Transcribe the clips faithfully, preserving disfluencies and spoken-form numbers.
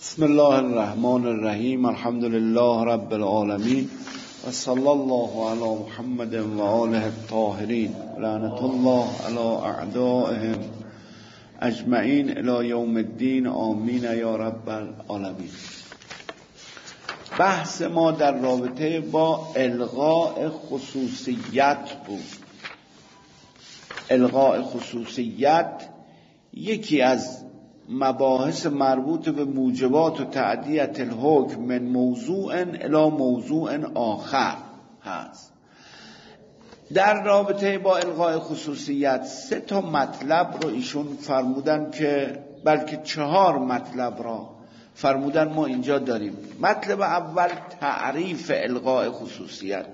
بسم الله الرحمن الرحیم. الحمد لله رب العالمین و صلی الله علی محمد و آله الطاهرین لعنت الله علی اعدائهم اجمعین الی یوم الدین. آمین یا رب العالمین. بحث ما در رابطه با الغاء خصوصیت بود. الغاء خصوصیت یکی از مباحث مربوط به موجبات و تعدیت الحکم من موضوع الی موضوع آخر هست. در رابطه با الغاء خصوصیت سه تا مطلب رو ایشون فرمودن که بلکه چهار مطلب را فرمودن ما اینجا داریم. مطلب اول تعریف الغاء خصوصیت،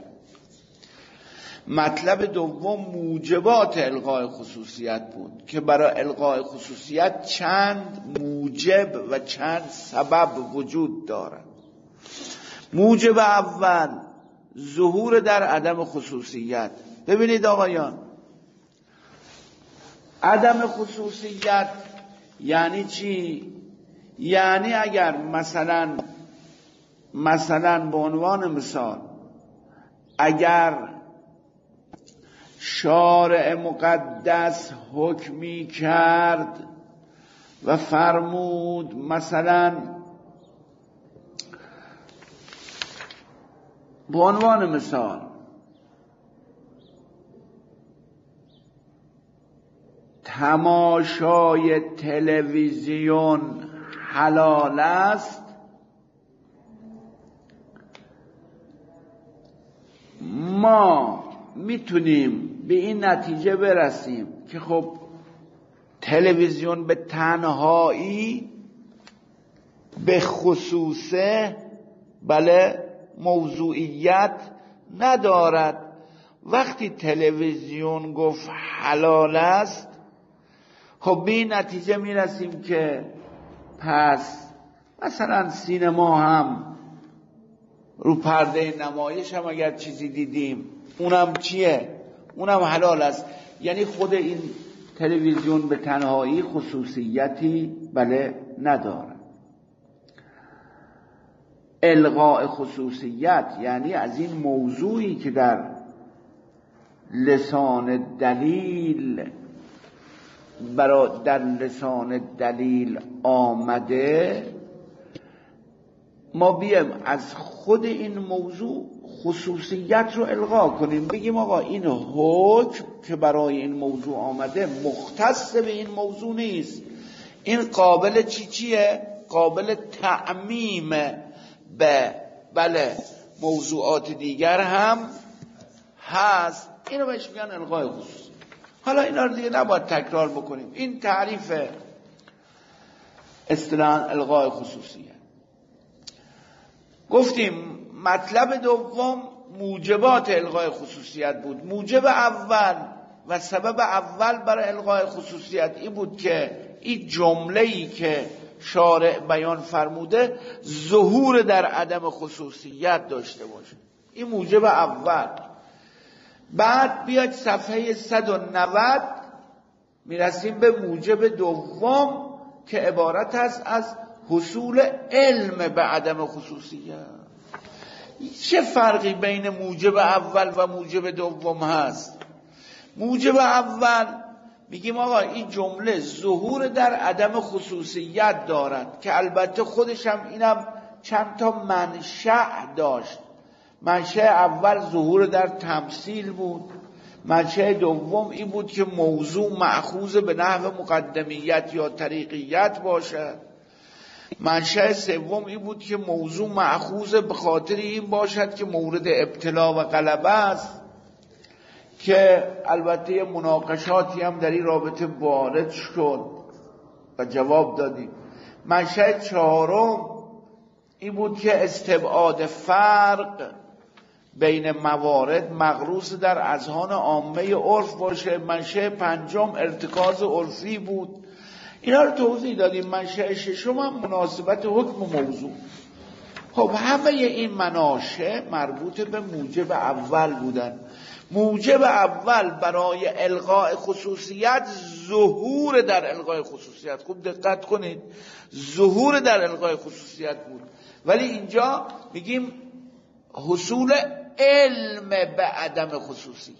مطلب دوم موجبات الغاء خصوصیت بود که برای الغاء خصوصیت چند موجب و چند سبب وجود دارد. موجب اول ظهور در عدم خصوصیت. ببینید آقایان، عدم خصوصیت یعنی چی؟ یعنی اگر مثلا مثلا به عنوان مثال اگر شارع مقدس حکمی کرد و فرمود مثلا به عنوان مثال تماشای تلویزیون حلال است، ما میتونیم به این نتیجه برسیم که خب تلویزیون به تنهایی به خصوصه بله موضوعیت ندارد. وقتی تلویزیون گفت حلال است، خب به این نتیجه میرسیم که پس مثلا سینما هم رو پرده نمایش هم اگر چیزی دیدیم اونم چیه؟ اونم حلال است. یعنی خود این تلویزیون به تنهایی خصوصیتی بله نداره. الغاء خصوصیت یعنی از این موضوعی که در لسان دلیل برای در لسان دلیل آمده، ما بیایم از خود این موضوع خصوصیت رو الغا کنیم، بگیم آقا این حکم که برای این موضوع آمده مختص به این موضوع نیست، این قابل چی چیه؟ قابل تعمیم به بله موضوعات دیگر هم هست. اینو بهش میگن الغای خصوصی. حالا اینا رو دیگه نباید تکرار بکنیم. این تعریف اصطلاحاً الغای خصوصیه. گفتیم مطلب دوم موجبات الغای خصوصیت بود. موجب اول و سبب اول برای الغای خصوصیت این بود که این جمله‌ای که شارع بیان فرموده ظهور در عدم خصوصیت داشته باشه. این موجب اول. بعد بیاید صفحه صد و نود میرسیم به موجب دوم که عبارت است از حصول علم به عدم خصوصیت. چه فرقی بین موجب اول و موجب دوم هست؟ موجب اول میگیم آقا این جمله ظهور در عدم خصوصیت دارد که البته خودش هم اینم چند تا منشأ داشت. منشأ اول ظهور در تمثیل بود، منشأ دوم این بود که موضوع مأخوذ به نحو مقدمیت یا طریقیت باشد، منشأ سوم این بود که موضوع مأخوذ به خاطر این باشد که مورد ابتلا و غلبه است، که البته مناقشاتی هم در این رابطه وارد شد و جواب دادیم. منشأ چهارم این بود که استبعاد فرق بین موارد مغروس در اذهان عامه عرف باشه. منشأ پنجم ارتکاز عرفی بود. اینا رو توضیح دادیم. منشأ ششم هم مناسبت حکم و موضوع. خب همه این مناشأ مربوط به موجب اول بودن. موجب اول برای الغاء خصوصیت ظهور در الغای خصوصیت. خوب دقت کنید، ظهور در الغای خصوصیت بود، ولی اینجا میگیم حصول علم به عدم خصوصیت.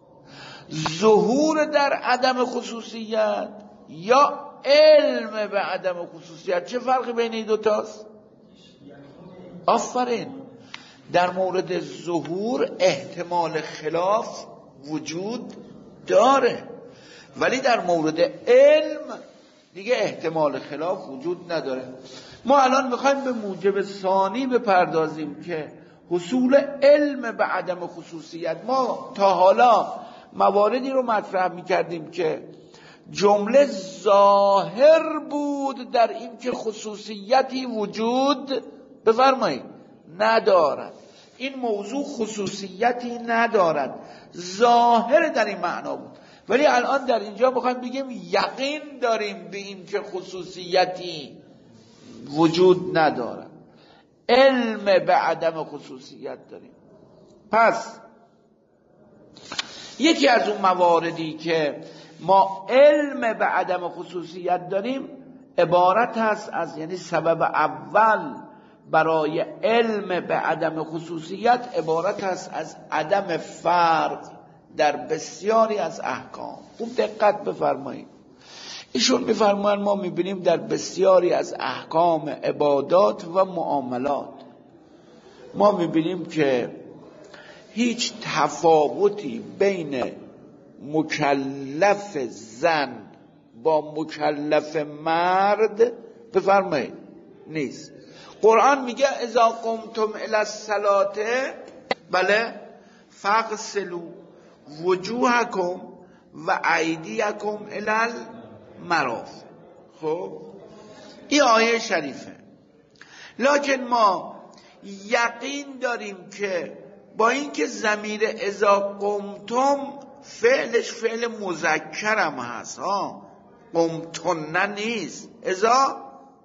ظهور در عدم خصوصیت یا علم به عدم خصوصیت، چه فرقی بین این دوتاست؟ آفرین. در مورد ظهور احتمال خلاف وجود داره، ولی در مورد علم دیگه احتمال خلاف وجود نداره. ما الان میخوایم به موجب ثانی بپردازیم که حصول علم به عدم خصوصیت. ما تا حالا مواردی رو مطرح میکردیم که جمله ظاهر بود در این که خصوصیتی وجود بفرمایید ندارد. این موضوع خصوصیتی ندارد، ظاهر در این معنا بود. ولی الان در اینجا میخوایم بگیم یقین داریم به این که خصوصیتی وجود ندارد، علم به عدم خصوصیت داریم. پس یکی از اون مواردی که ما علم به عدم خصوصیت داریم عبارت هست از، یعنی سبب اول برای علم به عدم خصوصیت عبارت هست از عدم فرق در بسیاری از احکام. خوب دقت بفرمایید، ایشون میفرمایند ما میبینیم در بسیاری از احکام عبادات و معاملات ما میبینیم که هیچ تفاوتی بین مکلف زن با مکلف مرد بفرمایید نیست. قرآن میگه اذا قمتم الی الصلاة بله فاغسلوا وجوهکم و ایدیکم الی المرافق. خب این آیه شریفه، لکن ما یقین داریم که با اینکه ضمیر اذا قمتم فعلش فعل مذکرم هست ها، قمتن نیست، اذا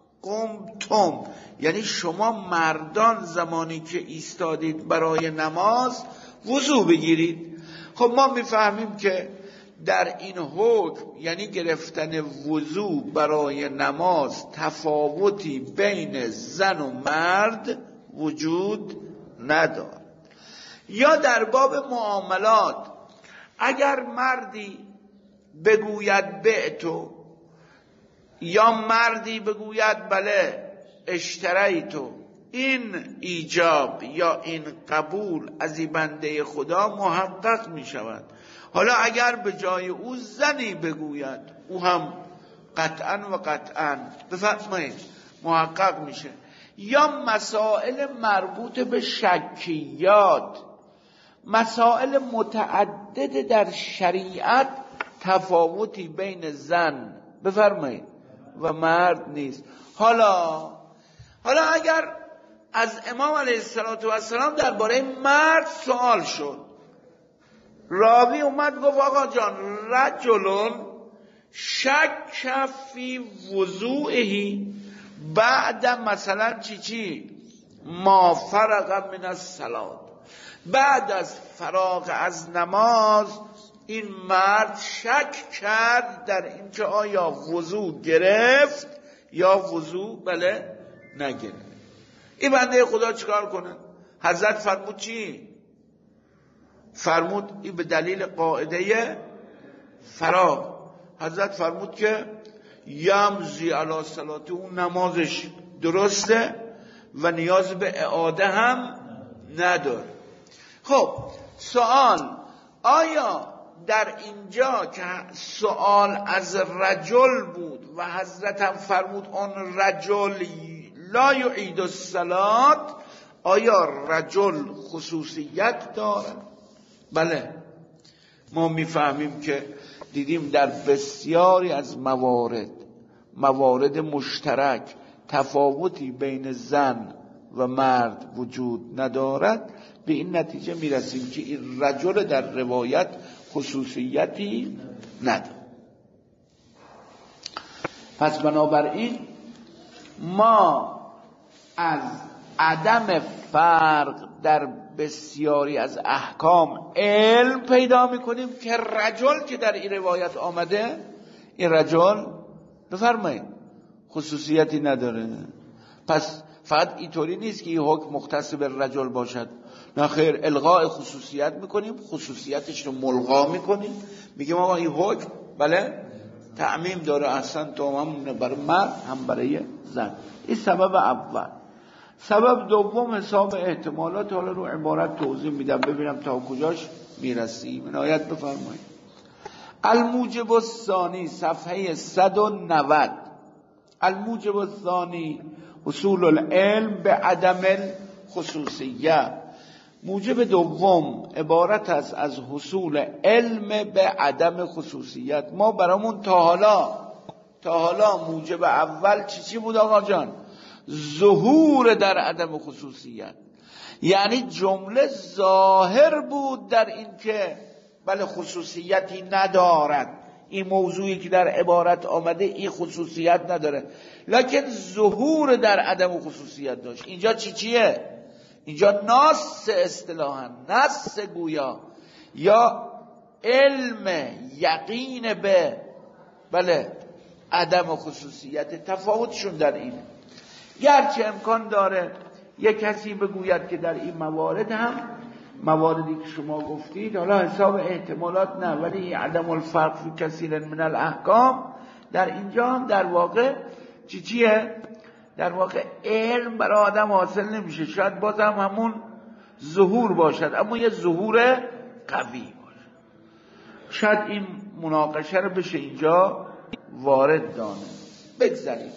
قمتم یعنی شما مردان زمانی که ایستادید برای نماز وضو بگیرید. خب ما میفهمیم که در این حکم یعنی گرفتن وضو برای نماز تفاوتی بین زن و مرد وجود ندارد. یا در باب معاملات اگر مردی بگوید بعتو یا مردی بگوید بله اشتریتو، این ایجاب یا این قبول از این بنده خدا محقق می شود. حالا اگر به جای او زنی بگوید او هم قطعا و قطعا بفرمایید محقق میشه. یا مسائل مربوط به شکیات، مسائل متعدد در شریعت تفاوتی بین زن بفرمایید و مرد نیست. حالا حالا اگر از امام علیه السلام درباره مرد سوال شد، راوی اومد گفت آقا جان رجلون شک فی وضوئه بعد مثلا چی چی ما فرغ من الصلاة، بعد از فراغ از نماز این مرد شک کرد در اینکه آیا وضو گرفت یا وضو بله نگرفت. این بنده خدا چیکار کنه؟ حضرت فرمود چی؟ فرمود این به دلیل قاعده فراغ حضرت فرمود که یمزی علی صلاته، اون نمازش درسته و نیاز به اعاده هم نداره. خب سوال، آیا در اینجا که سوال از رجل بود و حضرت هم فرمود آن رجل لا یعید الصلاة، آیا رجل خصوصیت داره؟ بله، ما میفهمیم که دیدیم در بسیاری از موارد موارد مشترک تفاوتی بین زن و مرد وجود ندارد. به این نتیجه میرسیم که این رجل در روایت خصوصیتی نداره. پس بنابراین ما از عدم فرق در بسیاری از احکام علم پیدا میکنیم که رجل که در این روایت آمده این رجل بفرمایید خصوصیتی نداره. پس فقط اینطوری نیست که این حکم مختص به رجل باشد، نه خیر، الغاء خصوصیت میکنیم، خصوصیتش رو ملغا میکنیم، میگیم آقا این حکم بله تعمیم داره، اصلا تو هم برای مرد هم برای زن. این سبب اول. سبب دوم حساب احتمالات، حالا رو عبارت توضیح میدم ببینم تا کجاش میرسیم. عنایت بفرمایید. الموجب الثانی صفحه صد و نود. الموجب الثانی حصول العلم به عدم الخصوصیه. موجب دوم عبارت است از حصول علم به عدم خصوصیت. ما برامون تا حالا تا حالا موجب اول چی چی بود آقا جان؟ ظهور در عدم خصوصیت، یعنی جمله ظاهر بود در این که بله خصوصیتی ندارد، این موضوعی که در عبارت آمده این خصوصیت نداره، لکن ظهور در عدم خصوصیت داشت. اینجا چی چیه؟ اینجا ناس اصطلاحاً، ناس گویا یا علم یقین به بله عدم خصوصیت. تفاوتشون در اینه. گرچه امکان داره یک کسی بگوید که در این موارد هم مواردی که شما گفتید حالا حساب احتمالات نه، ولی عدم الفرق فی کثیر من الاحکام در اینجا هم در واقع چی چیه؟ در واقع علم برای آدم حاصل نمیشه، شاید بازم همون ظهور باشد، اما یه ظهور قوی باشه. شاید این مناقشه رو بشه اینجا وارد دانه. بگذاریم.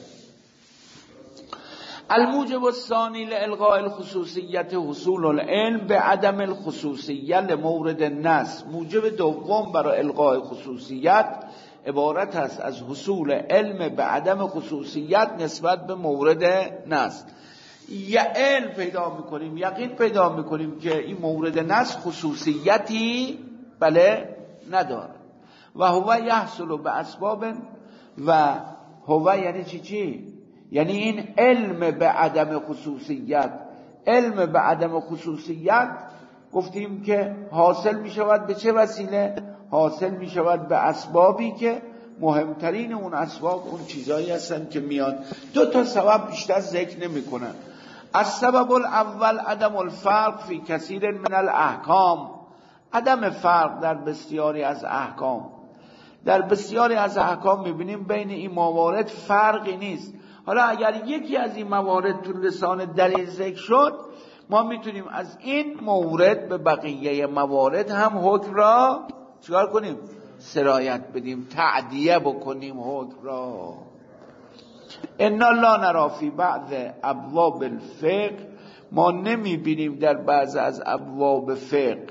الموجب الثانی لالغاء الخصوصیت حصول العلم به عدم الخصوصیه لمورد النص. موجب دوم برای الغاء خصوصیت عبارت است از حصول علم به عدم خصوصیت نسبت به مورد نص. یا علم پیدا میکنیم، یقین پیدا میکنیم که این مورد نص خصوصیتی بله نداره. و هو یحصل به اسباب، و هو یعنی چی چی؟ یعنی این علم به عدم خصوصیت، علم به عدم خصوصیت گفتیم که حاصل می شود به چه وسیله؟ حاصل می شود به اسبابی که مهمترین اون اسباب اون چیزایی هستن که میان. دو تا سبب بیشتر ذکر نمی کنن. السبب الاول عدم الفرق فی کثیر من الاحکام. عدم فرق در بسیاری از احکام. در بسیاری از احکام میبینیم بین این موارد فرقی نیست. حالا اگر یکی از این موارد تو لسان دلیل ذکر شد، ما میتونیم از این مورد به بقیه موارد هم حکم را چیکار کنیم؟ سرایت بدیم، تعدیه بکنیم حکم را. انا لا نرا فی بعض ابواب الفقه، ما نمیبینیم در بعض از ابواب فقه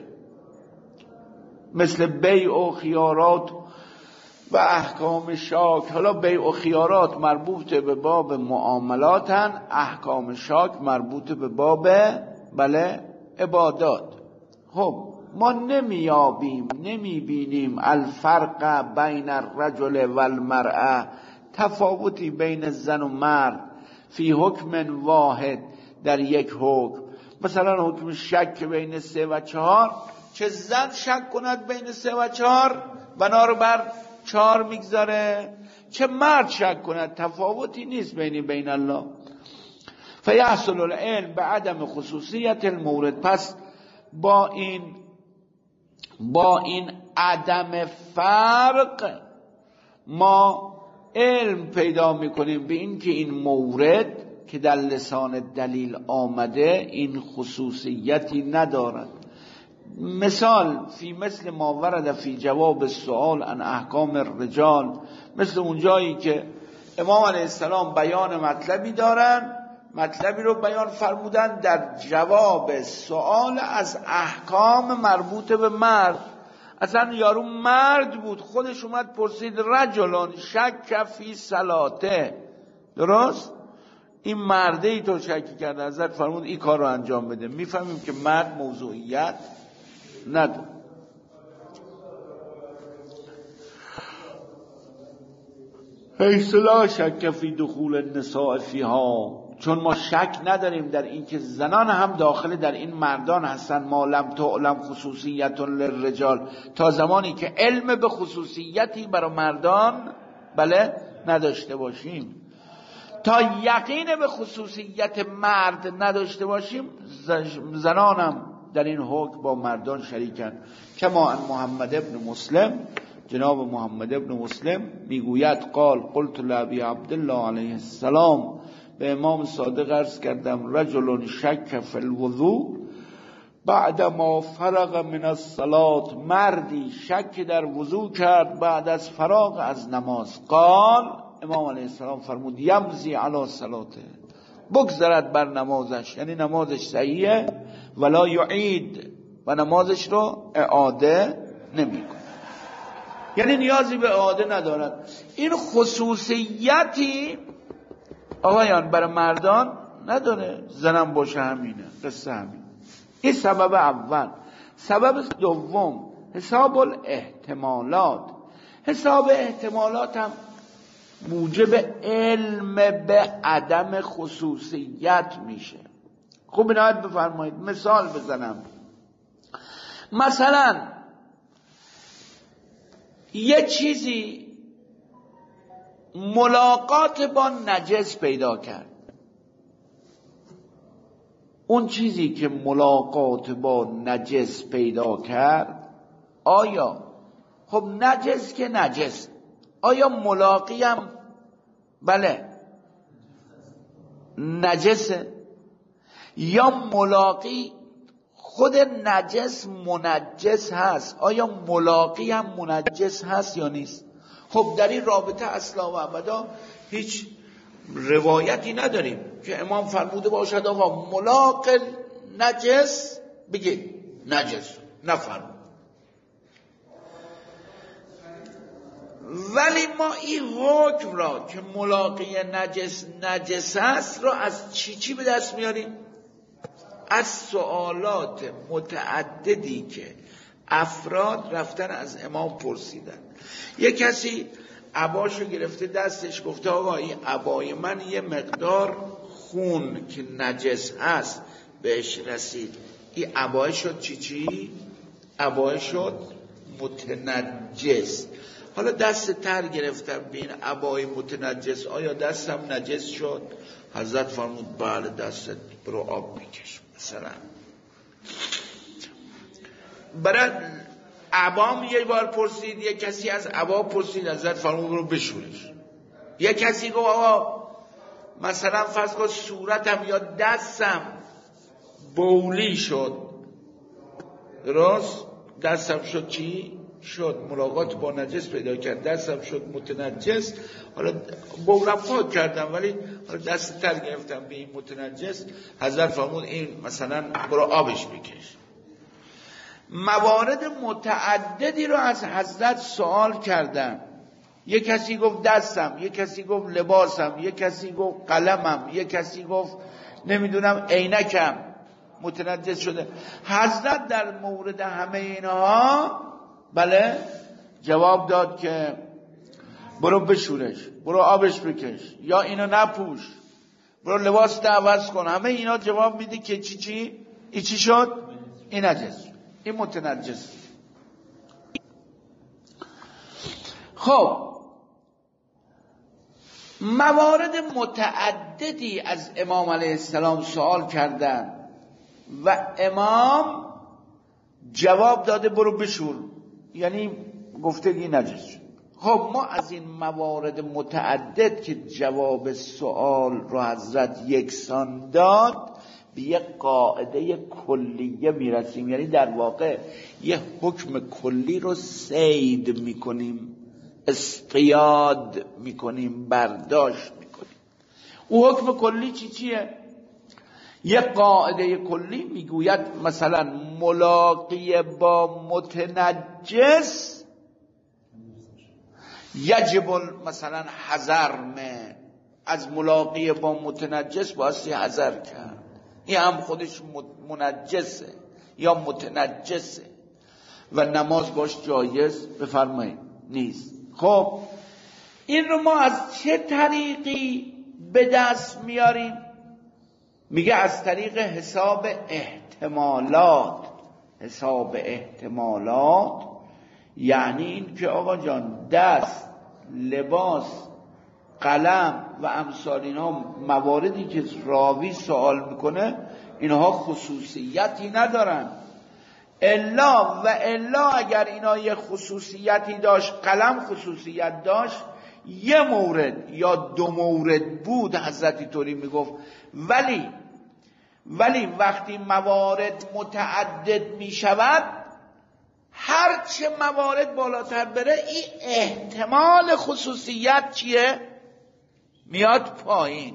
مثل بیع و خیارات و احکام شاک. حالا بیع و خیارات مربوط به باب معاملاتن، احکام شاک مربوط به باب بله عبادات. خب ما نمیابیم، نمیبینیم الفرق بین الرجل و المرأه، تفاوتی بین زن و مرد فی حکم واحد، در یک حکم. مثلا حکم شک بین سه و چهار، چه زن شک کند بین سه و چهار بنا رو بر چهار میگذاره، چه مرد شک کند، تفاوتی نیست بین بین الله. فیحصل العلم به عدم خصوصیت المورد. پس با این با این عدم فرق ما علم پیدا میکنیم به این که این مورد که در لسان دلیل آمده این خصوصیتی ندارد. مثال فی مثل ما ورد فی جواب السؤال عن احکام الرجال، مثل اونجایی که امام علیه السلام بیان مطلبی دارن، مطلبی رو بیان فرمودن در جواب سؤال از احکام مربوط به مرد. اصلا یارو مرد بود، خودش اومد پرسید رجلان شک فی صلاته، درست؟ این مرده ای تو شکی کرده، حضرت فرمود این کار رو انجام بده. میفهمیم که مرد موضوعیت نداره. حیث لا شک فی دخول النساء فیها، چون ما شک نداریم در این که زنان هم داخل در این مردان هستن. ما لم تعلم خصوصیت للرجال، تا زمانی که علم به خصوصیتی برای مردان بله نداشته باشیم. تا یقین به خصوصیت مرد نداشته باشیم، زنانم در این حکم با مردان شریکن. کما ان محمد ابن مسلم، جناب محمد ابن مسلم میگوید قال قلت لابی عبدالله علیه السلام، به امام صادق عرض کردم رجل شک فی الوضوء بعد ما فرغ من الصلاة، مردی شک در وضوء کرد بعد از فراغ از نماز. قال، امام علیه السلام فرمود یمضی علی صلاته، بگذرد بر نمازش، یعنی نمازش صحیحه، ولا یعید، و نمازش رو اعاده نمی کنه، یعنی نیازی به اعاده ندارد. این خصوصیتی آقایان برای مردان نداره، زنم باشه همینه، قصه همین. این سبب اول. سبب دوم حساب الاحتمالات. حساب احتمالات هم موجب علم به عدم خصوصیت میشه. خوب عنایت بفرمایید. مثال بزنم. مثلا یه چیزی ملاقات با نجس پیدا کرد، اون چیزی که ملاقات با نجس پیدا کرد، آیا خب نجس که نجس، آیا ملاقی هم بله نجسه، یا ملاقی خود نجس منجس هست، آیا ملاقی هم منجس هست یا نیست؟ خب در این رابطه اصلا و ابدا هیچ روایتی نداریم که امام فرموده باشد آقا ملاق نجس بگه نجس، نفرمود. ولی ما این حکم را که ملاقی نجس نجس است را از چی چی به دست میاریم؟ از سوالات متعددی که افراد رفتن از امام پرسیدن. یک کسی عباشو گرفته دستش، گفته آقا این عبای من یه مقدار خون که نجس هست بهش رسید، این عبای شد چی چی؟ عبای شد متنجس. حالا دست تر گرفتم به این عبای متنجس، آیا دستم نجس شد؟ حضرت فرمود بله دستت برو آب میکش. مثلا برای عبام یه بار پرسید، یه کسی از عبا پرسید، حضرت فرمود برو بشورش. یه کسی گفت آقا مثلا فرض کن صورتم یا دستم بولی شد، درست؟ دستم شد چی؟ شد ملاقات با نجس پیدا کرد، دستم شد متنجس، حالا بولم پاک کردم ولی حالا دست تر گرفتم به این متنجس. حضرت فرمود این مثلا برو آبش بکش. موارد متعددی رو از حضرت سوال کردن. یک کسی گفت دستم، یک کسی گفت لباسم، یک کسی گفت قلمم، یک کسی گفت نمیدونم عینکم متنجس شده. حضرت در مورد همه اینها بله جواب داد که برو بشورش، برو آبش بکش، یا اینو نپوش، برو لباس عوض کن. همه اینا جواب میده که چی چی؟ این چی شد؟ این نجس، این متنجس. خب موارد متعددی از امام علیه السلام سوال کردن و امام جواب داده برو بشور، یعنی گفته این نجس شد. خب ما از این موارد متعدد که جواب سوال رو حضرت یکسان داد به یک قاعده کلیه میرسیم، یعنی در واقع یه حکم کلی رو صید میکنیم، اسقیاد میکنیم، برداشت میکنیم. او حکم کلی چی چیه؟ یک قاعده کلی میگوید مثلا ملاقی با متنجس یجب مثلا حذر از ملاقی با متنجس بایستی حذر کرد، این هم خودش منجسه یا متنجسه و نماز باش جایز بفرمایید نیست. خب این رو ما از چه طریقی به دست میاریم؟ میگه از طریق حساب احتمالات. حساب احتمالات یعنی این که آقا جان دست لباس، قلم و امثال اینها مواردی که راوی سوال میکنه اینها خصوصیتی ندارن. الا و الا اگر اینا یه خصوصیتی داشت، قلم خصوصیت داشت، یه مورد یا دو مورد بود حضرت طوری میگفت، ولی ولی وقتی موارد متعدد میشود، هرچه موارد بالاتر بره این احتمال خصوصیت چیه؟ میاد پایین.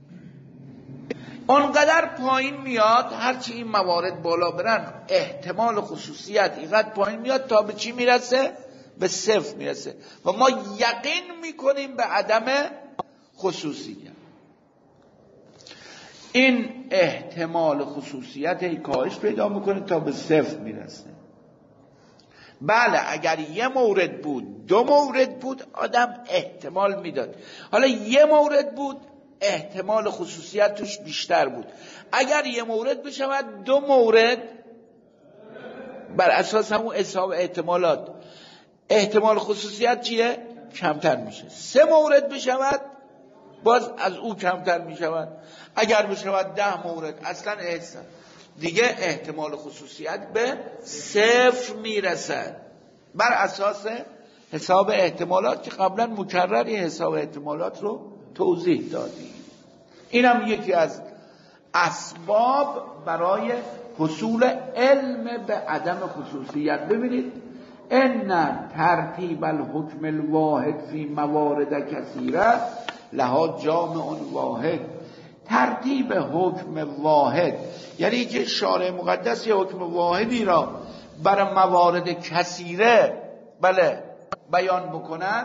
اونقدر پایین میاد هرچی این موارد بالا برن احتمال خصوصیت اینقدر پایین میاد تا به چی میرسه؟ به صفر میرسه و ما یقین میکنیم به عدم خصوصیت. این احتمال خصوصیت ای کاهش پیدا میکنه تا به صفر میرسه. بله اگر یه مورد بود، دو مورد بود، آدم احتمال میداد. حالا یه مورد بود احتمال خصوصیت توش بیشتر بود. اگر یه مورد بشود دو مورد، بر اساس همون حساب احتمالات احتمال خصوصیت چیه؟ کمتر میشه. سه مورد بشود باز از او کمتر میشود. اگر بشود ده مورد اصلا احسان دیگه احتمال خصوصیت به صفر میرسد، بر اساس حساب احتمالات که قبلا مکرر این حساب احتمالات رو توضیح دادیم. اینم یکی از اسباب برای حصول علم به عدم خصوصیت. ببینید ان ترتیب الحکم الواحد فی موارد کثیره لها جامع واحد. ترتیب حکم واحد یعنی که شارع مقدس یه حکم واحدی را برای موارد کثیره بله بیان بکنن.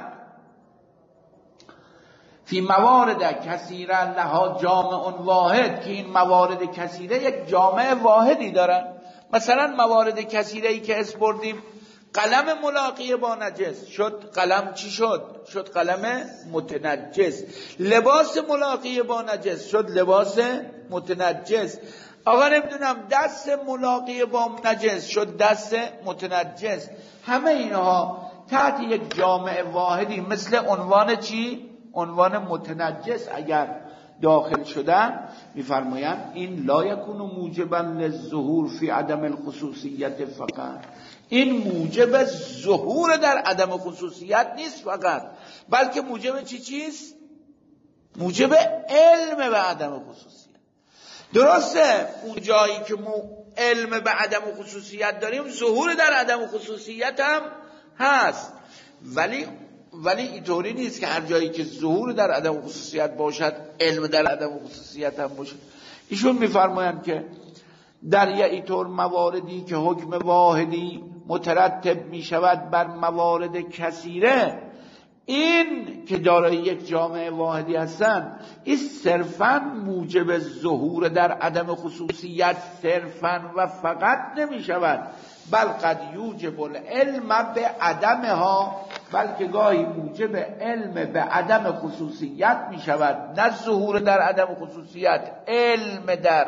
فی موارد کثیره لها جامع واحد، که این موارد کثیره یک جامع واحدی دارن. مثلا موارد کثیره ای که اسپردیم، قلم ملاقی با نجس شد قلم چی شد؟ شد قلم متنجس. لباس ملاقی با نجس شد لباس متنجس. آقا نمیدونم دست ملاقی با نجس شد دست متنجس. همه اینها تحت یک جامع واحدی مثل عنوان چی؟ عنوان متنجس اگر داخل شدن، میفرمایند این لا یکون موجبا للظهور فی عدم الخصوصیت فقط. این موجب ظهور در عدم خصوصیت نیست فقط، بلکه موجب چی چیست؟ موجب علم به عدم خصوصیت. درسته اون جایی که ما علم به عدم خصوصیت داریم ظهور در عدم خصوصیت هم هست، ولی ولی اینطوری نیست که هر جایی که ظهور در عدم خصوصیت باشد علم در عدم خصوصیت هم باشد. ایشون میفرمایند که در یه اینطور مواردی که حکم واحدی مترتب می شود بر موارد کثیره، این که دارای یک جامعه واحدی هستن، این صرفاً موجب ظهور در عدم خصوصیت صرفاً و فقط نمی شود، بل قد یوجب العلم به عدمها، بلکه گاهی موجب علم به عدم خصوصیت می شود. نه ظهور در عدم خصوصیت، علم در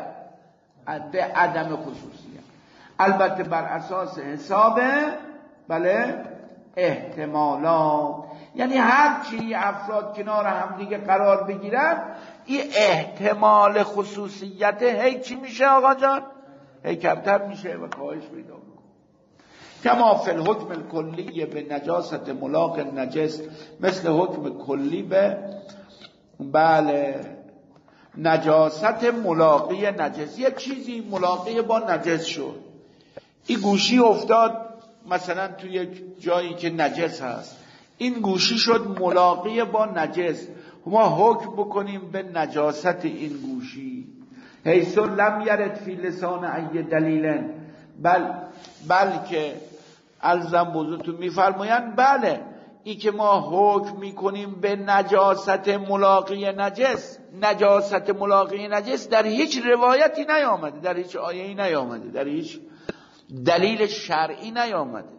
به عدم خصوصیت، البته بر اساس حساب بله احتمالات. یعنی هر چی افراد کنار هم دیگه قرار بگیرن این احتمال خصوصیت هی چی میشه آقا جان؟ هی کمتر میشه و کاهش پیدا میکنه. کما فی الحکم الکلی به نجاست ملاق نجس، مثل حکم کلی به بله نجاست ملاقی نجس. یک چیزی ملاقی با نجس شد، این گوشی افتاد مثلا توی یک جایی که نجس هست، این گوشی شد ملاقی با نجس، ما حکم بکنیم به نجاست این گوشی. حیث لم یرد فی لسان ای دلیل، بل بلکه الزم بزرگتون میفرمایند بله ای که ما حکم میکنیم به نجاست ملاقی نجس، نجاست ملاقی نجس در هیچ روایتی نیامده، در هیچ آیه‌ای نیامده، در هیچ دلیل شرعی نیامده،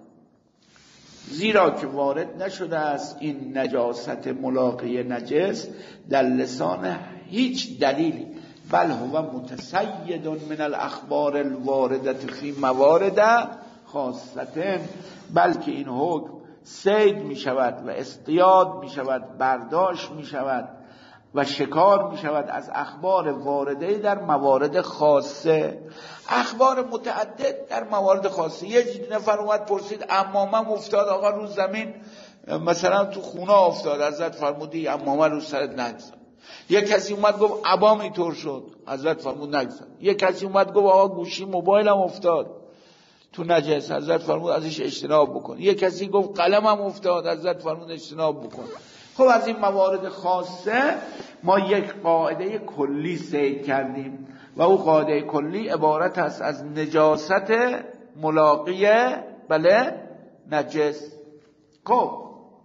زیرا که وارد نشده است این نجاست ملاقی نجس در لسان هیچ دلیلی، بل هو متسید من الاخبار الوارده فی موارد خاصه، بلکه این حکم صید می شود و اصطیاد می شود، برداشت می شود و شکار می شود از اخبار وارده در موارد خاصه. اخبار متعدد در موارد خاصه. یه نفر اومد پرسید عمامم افتاد آقا رو زمین، مثلا تو خونه افتاد، حضرت فرمودی عمامه رو سرت نگذار. یه کسی اومد گفت عبام اینطور شد، حضرت فرمود نگذار. یه کسی اومد گفت آقا گوشی موبایلم افتاد تو نجس، حضرت فرمود ازش اجتناب بکن. یه کسی گفت قلمم افتاد، حضرت فرمود اجتناب بکن. خب از این موارد خاصه ما یک قاعده کلی صید کردیم و او قاعده کلی عبارت است از نجاست ملاقی بله نجس. خب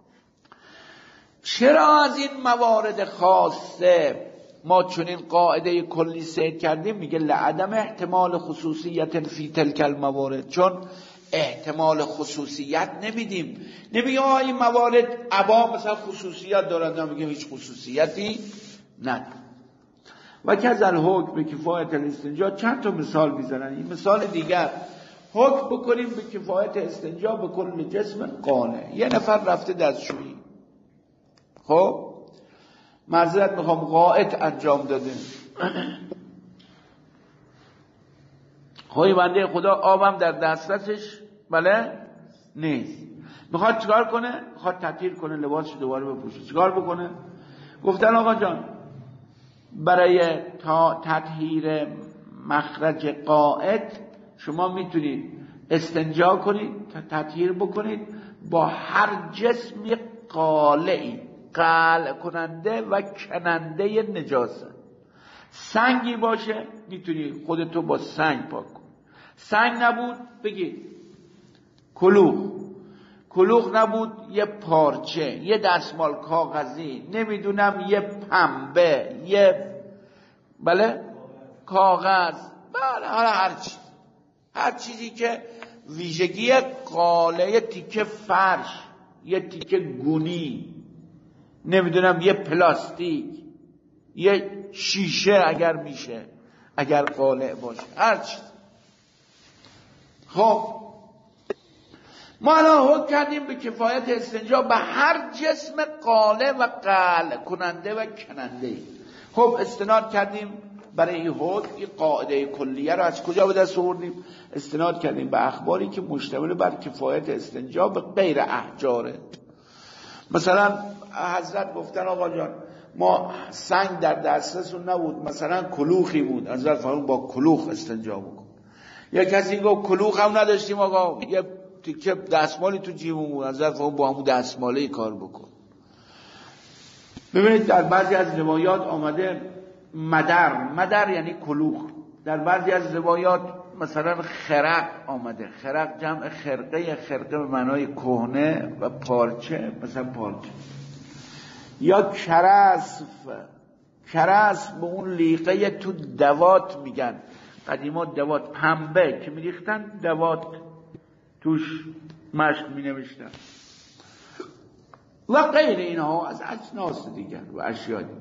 چرا از این موارد خاصه ما چنین قاعده کلی صید کردیم؟ میگه لعدم احتمال خصوصیت فی تلک الموارد، چون احتمال خصوصیت نمیدیم. نمیگه آه این موارد عبا مثلا خصوصیت دارند، نمیگه هیچ خصوصیتی نداره. و کذل حکم به کفایت الاستنجا، چند تا مثال میزنن. این مثال دیگر، حکم بکنیم به کفایت استنجا به کل جسم قانع. یه نفر رفته دستشویی، خب معذرت میخوام غائط انجام داده، خواهی بنده خدا آبم در دسترسش بله نیست، میخواد چیکار کنه؟ میخواد تطهیر کنه، لباسش دوباره بپوشه. چیکار بکنه؟ گفتن آقا جان برای تا تطهیر مخرج قائط شما میتونید استنجا کنید، تطهیر بکنید با هر جسمی قالعی، قلع کننده و کننده نجاست. سنگی باشه میتونی خودتو با سنگ پاک کن. سنگ نبود بگی کلوخ، کلوخ نبود یه پارچه، یه دستمال کاغذی، نمیدونم یه پنبه، یه بله کاغذ، بله هر چیز، هر چیزی که ویژگی قاله، یه تیکه فرش، یه تیکه گونی، نمیدونم یه پلاستیک، یه شیشه اگر میشه، اگر قالع باشه، هر چیز. خب ما الان حکم کردیم به کفایت استنجا به هر جسم قالع و قلع کننده و کننده. خب استناد کردیم برای این حکم این قاعده کلیه رو از کجا به دست آوردیم؟ استناد کردیم به اخباری که مشتمل بر کفایت استنجا به غیر احجاره. مثلا حضرت گفتن آقا جان ما سنگ در دسترسون نبود، مثلا کلوخی بود، حضرت فرمود با کلوخ استنجا بکن. یا کسی گفت کلوخ هم نداشتیم آقا، یه تیکه دستمالی تو جیبمون بود، حضرت فرمود با همون دستماله کار بکن. ببینید در بعضی از روایات آمده مدر، مدر یعنی کلوخ. در بعضی از روایات مثلا خرق آمده، خرق جمع خرقه، خرقه به معنای کهنه و پارچه، مثلا پارچه. یا کرسف، کرسف به اون لیقه تو دوات میگن، قدیما دوات پنبه که میریختن دوات توش مشق مینوشتن و غیر اینها از اجناس دیگر و اشیاء دیگر.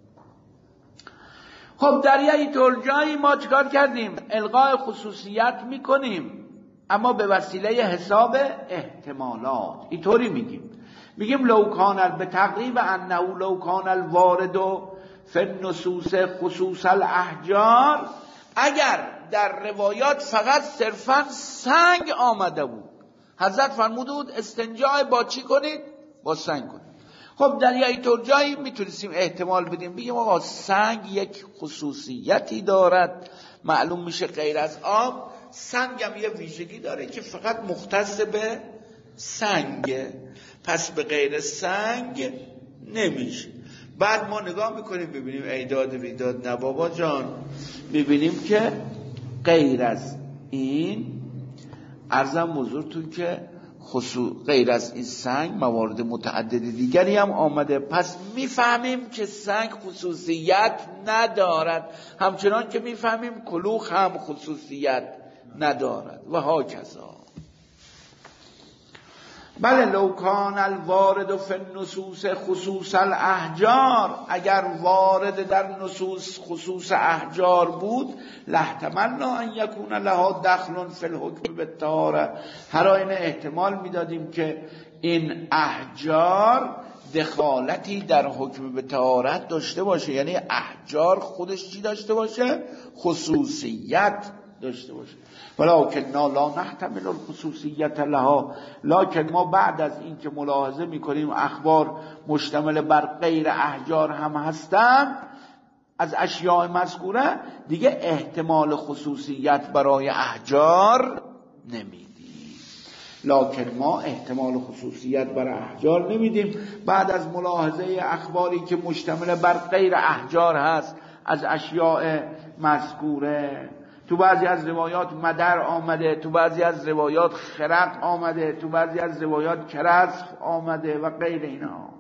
خب در یه طور جایی ما چکار کردیم؟ الغای خصوصیت میکنیم اما به وسیله حساب احتمالات. اینطوری میگیم میگیم لو کان به تقریب انه لو کان الوارد فی النصوص خصوص الاحجار، اگر در روایات فقط صرفا سنگ آمده بود، حضرت فرمود استنجا با چی کنید؟ با سنگ کنید. خب در یه طور جایی میتونستیم احتمال بدیم بگیم آقا سنگ یک خصوصیتی دارد، معلوم میشه غیر از آب. سنگ هم یه ویژگی داره که فقط مختص به سنگه، پس به غیر سنگ نمیشه. بعد ما نگاه میکنیم ببینیم ایداد ویداد نبابا جان، ببینیم که غیر از این عرضم حضورتون که خصوص غیر از این سنگ موارد متعدد دیگری هم آمده. پس میفهمیم که سنگ خصوصیت ندارد، همچنان که میفهمیم کلوخ هم خصوصیت ندارد و ها کذا. بله لو کان الوارد فی النصوص خصوص الاحجار، اگر وارد در نصوص خصوص احجار بود لاحتملنا ان یکون لها دخل فی الحکم بالطهاره، هر آینه احتمال میدادیم که این احجار دخالتی در حکم به طهارت داشته باشه، یعنی احجار خودش چی داشته باشه؟ خصوصیت داشته باشه. ولکن لا نحتمل الخصوصیت لها، لکن ما بعد از این که ملاحظه میکنیم اخبار مشتمل بر غیر احجار هم هستن از اشیاء مذکوره، دیگه احتمال خصوصیت برای احجار نمیدیم. لکن ما احتمال خصوصیت برای احجار نمیدیم بعد از ملاحظه اخباری که مشتمل بر غیر احجار هست از اشیاء مذکوره. تو بعضی از روایات مدر آمده، تو بعضی از روایات خرق آمده، تو بعضی از روایات کرزف آمده و غیر اینا.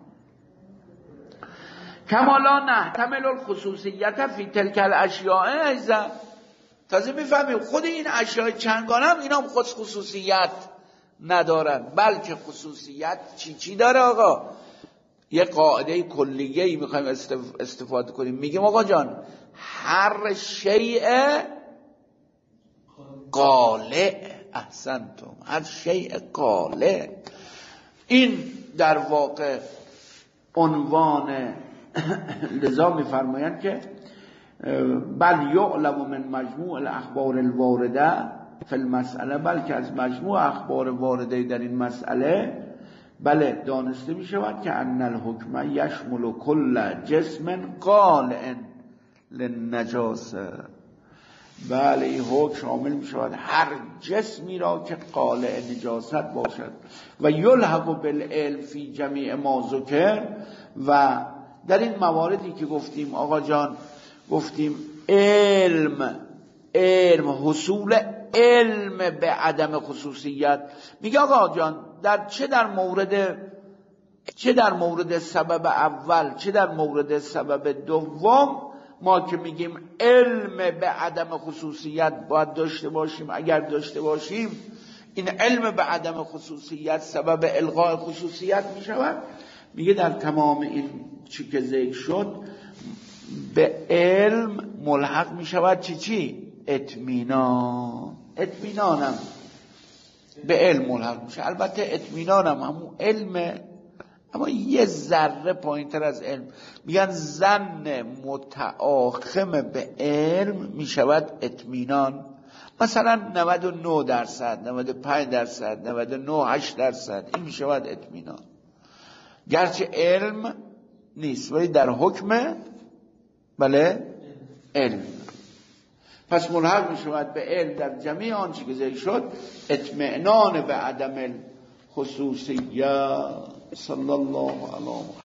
کما لا نحتمل الخصوصیت فی تلک الاشیاء ایضا. تازه میفهمیم خود این اشیاء چندگانه هم اینا هم خود خصوصیت ندارن، بلکه خصوصیت چی چی داره آقا؟ یه قاعده کلیه‌ای میخوایم استفاده کنیم، میگیم آقا جان هر شیء قالع، احسنتم، هر شیء قالع. این در واقع عنوان لذا میفرمایند که بل یعلم من مجموع الاخبار الوارده فی المسئله، بلکه از مجموع اخبار وارده در این مسئله بله دانسته می شود که ان الحکم یشمل کل جسم قالع للنجاسه. بله این حکم شامل می شود هر جسمی را که قالع نجاست باشد. و یلحق بالعلم فی جمیع ما ذکر، و در این مواردی که گفتیم آقا جان، گفتیم علم علم حصول علم به عدم خصوصیت. میگه آقا جان در چه در مورد چه در مورد سبب اول چه در مورد سبب دوم ما که میگیم علم به عدم خصوصیت باید داشته باشیم، اگر داشته باشیم این علم به عدم خصوصیت سبب الغاء خصوصیت میشود. میگه در تمام این چی که ذکر شد به علم ملحق میشود چی چی؟ اطمینان. اطمینانم به علم ملحق میشه. البته اطمینانم همون علم، اما یه ذره پایینتر از علم. میگن ظن متآخم به علم میشود اطمینان. مثلا نود و نه درصد، نود و پنج درصد، نود و نه هشت درصد این میشود اطمینان، گرچه علم نیست ولی در حکم بله علم. پس ملحق میشود به علم در جمعی آنچه که ذکر شد اطمینان به عدم الخصوصیه. صلی الله علیه